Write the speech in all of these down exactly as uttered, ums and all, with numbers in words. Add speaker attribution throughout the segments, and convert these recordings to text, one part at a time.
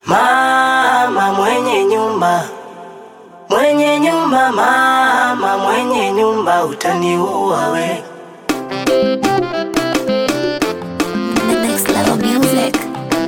Speaker 1: Mama mwenye nyumba, mwenye nyumba, mama mwenye nyumba, utaniua we.
Speaker 2: The next level music.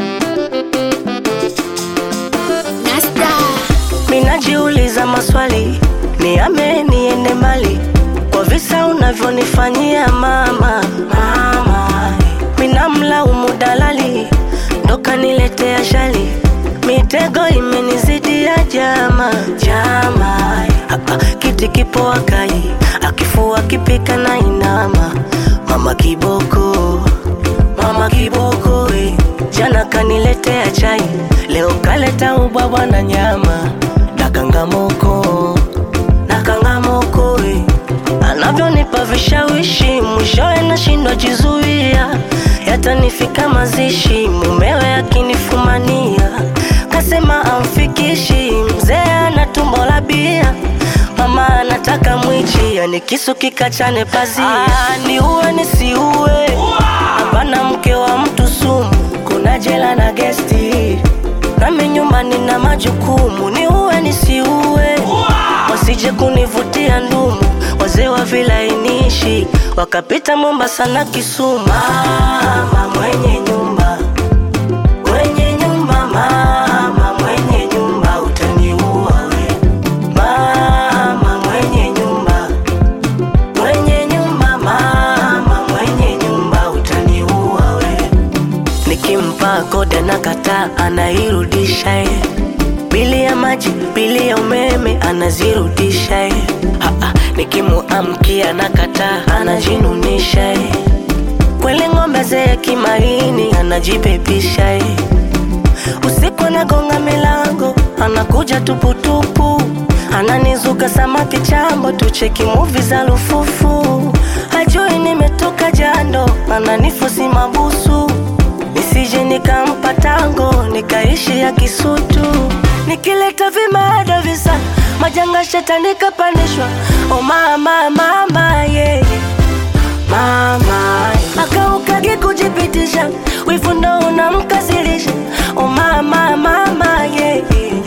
Speaker 2: Nasta.
Speaker 1: Minajiuliza maswali, niame niende mbali, kwa visa unavyonifanyia mama. Mama, minamlaumu dalali, ndo kaniletea shali, mitego imenizidia jama. Jama, hapa kiti kipo akai, akifua kipika na inama. Mama kiboko, mama kiboko eh. Jana kaniletea chai, leo kaleta ubwabwa na nyama. Nakangamoko, nakangamoko eh. Anavyonipa vishawishi, mwishowe nashindwa jizuia. Yatanifika mazishi, mumewe akinifumania. Kasema amfikishi, mzee ana tumbo la bia. Mama anataka mwichi, yani kisu kikachane pazia. Ah, ni uwe nisiuwe, hapana mke wa mtu sumu. Kuna jela na gesti, nami nyumbani na majukumu. Ni uwe nisiuwe, wasije kunivutia ndumu. Wazee wa vilainishi, wakapita Mombasa na Kisumu. Mama mwenye nyumba, mwenye nyumba, mama mwenye nyumba, utaniua we. Mama mwenye nyumba, mwenye nyumba, mama mwenye nyumba, utaniua we. Nikimpa kode na kata, anairudisha ye. Bili ya maji, bili ya umeme, anazirudisha ye. Haa, nikimuamkia na kata, anajinunisha ye. Kwele ngombe zee kimaini, anajipepisha ye. Usiku anagonga milango, anakuja tuputupu. Ananizuka samaki chambo, tucheki movie za lufufu. Hajui nimetoka jando, ananifosi mabusu. Nisije nikampa tango, nikaishi ya Kisutu. Nikileta vimada visa, majanga shetani kapandishwa. Oh mama, mama, yeah. Mama, akaukagi kujipitisha, wivu ndo unamkasirisha. Oh mama, mama, yeah.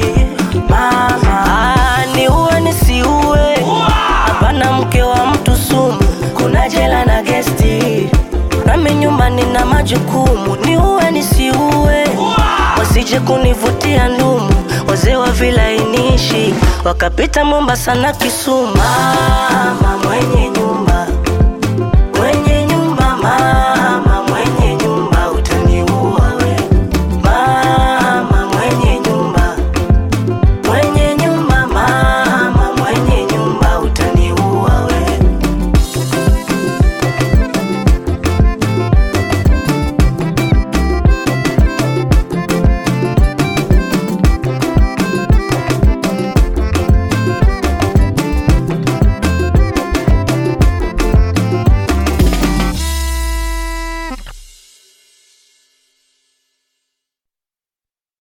Speaker 1: Mama, ah, ni uwe nisiuwe, hapana mke wa mtu sumu. Kuna jela na gesti, nami nyumbani na majukumu. Ni uwe nisiuwe, wasije kunivutia ndumu. Wazee wa vilainishi, wakapita Mombasa na Kisumu. Mama mwenye